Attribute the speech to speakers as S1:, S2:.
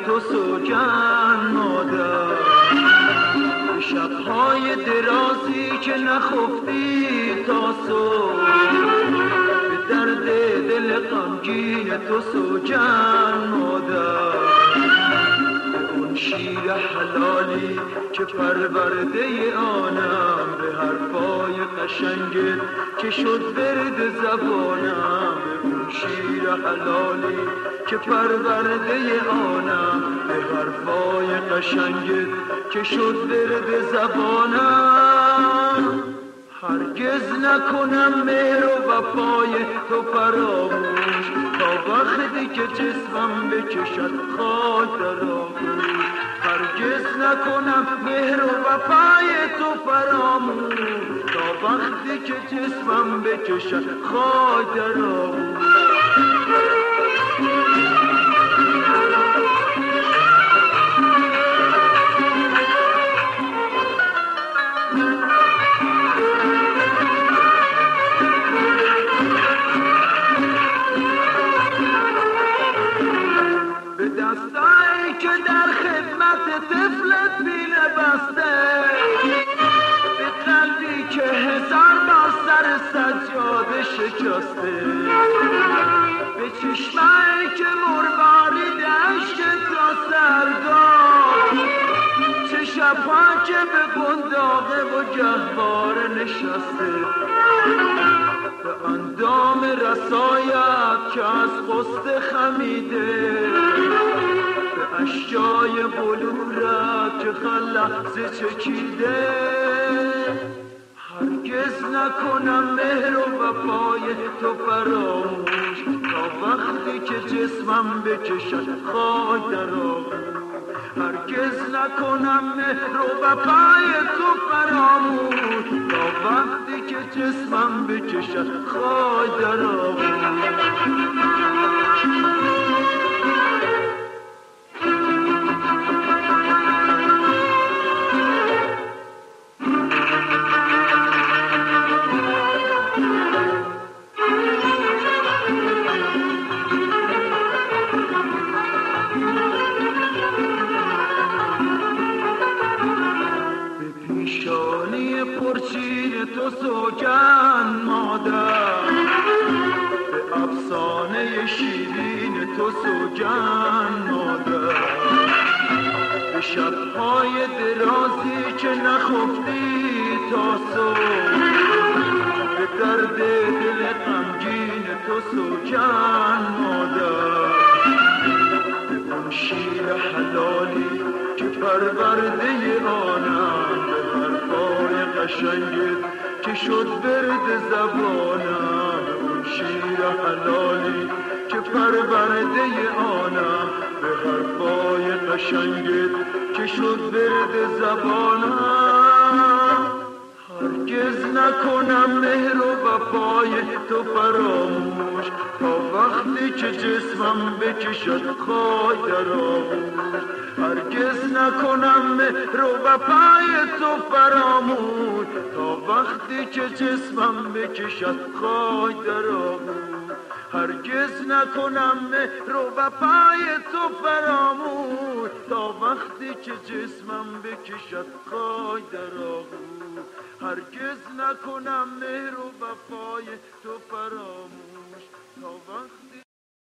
S1: تو سوگند مادر، شب‌های درازی که نخفتی تا صبح، به درد دل غمگین تو سوگند مادر. به اون شیر حلالی که پرورده آنم، به حرفای قشنگت که شد ورد زبانم. به اون شیر حلالی که پرورده آنم، به حرفای قشنگت که شد ورد زبانم. هرگز نکنم مهر و وفای تو فراموش، تا وقتی که جسمم بکشد خاک در آغوش. هرگز نکنم مهر و وفای تو فراموش، تا وقتی که جسمم بکشد خاک در آغوش. دستایی که در خدمت طفلت بینه بسته، به قلبی که 1000 بار سر سجاده شکسته، به چشمایی که مروارید عشق تا سرگاه، چه شبها که به قنداقه و گهواره نشسته، به اندام رسایت که از غصه خمیده، به اشجای بلورت که خلحظه چکیده. هرگز نکنم مهر و وفای تو فراموش، تا وقتی که جسمم بکشد خاک در آغوش. هرگز نکنم مهر و وفای تو فراموش، تا وقتی که جسمم بکشد خاک در آغوش. پیشانی پرچین تو سوگند مادر، به افسانه شیرین تو سوگند مادر. به شب‌های درازی که نخفتی تا صبح، به درد دل غمگین تو سوگند مادر. به اون شیر حلالی که پرورده آنم، به حرفای قشنگت که شد ورد زبانم. به اون شیر حلالی که پرورده آنم، به حرفای قشنگت که شد ورد زبانم. هرگز نکنم مهر و وفای تو فراموش، تا وقتی که جسمم بکشد خاک در آغوش. هرگز نکنم مهر و وفای تو فراموش، تا وقتی که جسمم بکشد خاک در آغوش. هرگز نکنم مهر و وفای تو فراموش، تا وقتی که جسمم بکشد خاک در آغوش. هرگز نکنم مهر و وفای تو فراموش، تا وقتی